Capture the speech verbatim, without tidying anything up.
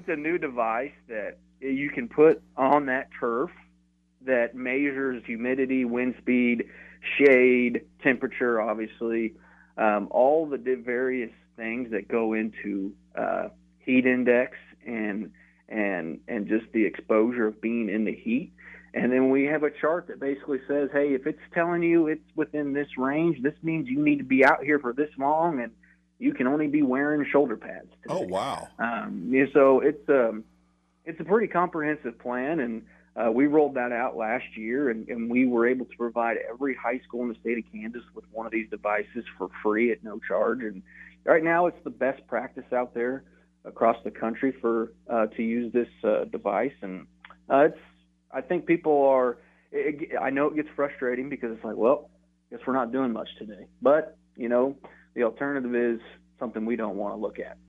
a new device that you can put on that turf that measures humidity, wind speed, shade, temperature, obviously, um, all the various things that go into uh, heat index and and and just the exposure of being in the heat. And then we have a chart that basically says, hey, if it's telling you it's within this range, this means you need to be out here for this long, and you can only be wearing shoulder pads today. Oh, wow. Um, yeah, so it's um, it's a pretty comprehensive plan, and uh, we rolled that out last year, and, and we were able to provide every high school in the state of Kansas with one of these devices for free at no charge. And right now it's the best practice out there across the country for uh, to use this uh, device. And uh, it's I think people are it, I know it gets frustrating because it's like, well, I guess we're not doing much today. But, you know, the alternative is something we don't want to look at.